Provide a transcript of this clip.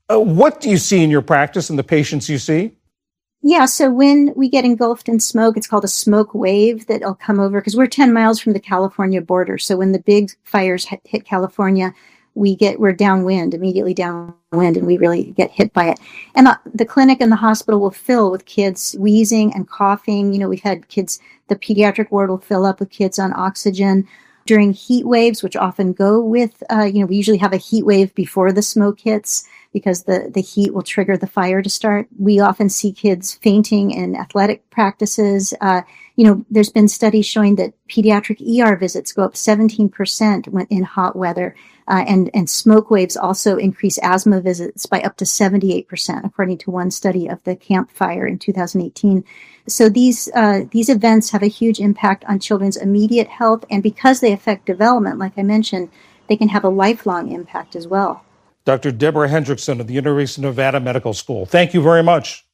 What do you see in your practice and the patients you see? Yeah, so when we get engulfed in smoke, it's called a smoke wave that'll come over because we're 10 miles from the California border. So when the big fires hit California, we're downwind, immediately downwind, and we really get hit by it. And the clinic and the hospital will fill with kids wheezing and coughing. We've had kids, the pediatric ward will fill up with kids on oxygen. During heat waves, which often go with, we usually have a heat wave before the smoke hits because the heat will trigger the fire to start. We often see kids fainting in athletic practices. There's been studies showing that pediatric ER visits go up 17% when in hot weather. And smoke waves also increase asthma visits by up to 78%, according to one study of the Camp Fire in 2018. So these events have a huge impact on children's immediate health, and because they affect development, like I mentioned, they can have a lifelong impact as well. Dr. Deborah Hendrickson of the University of Nevada Medical School, thank you very much.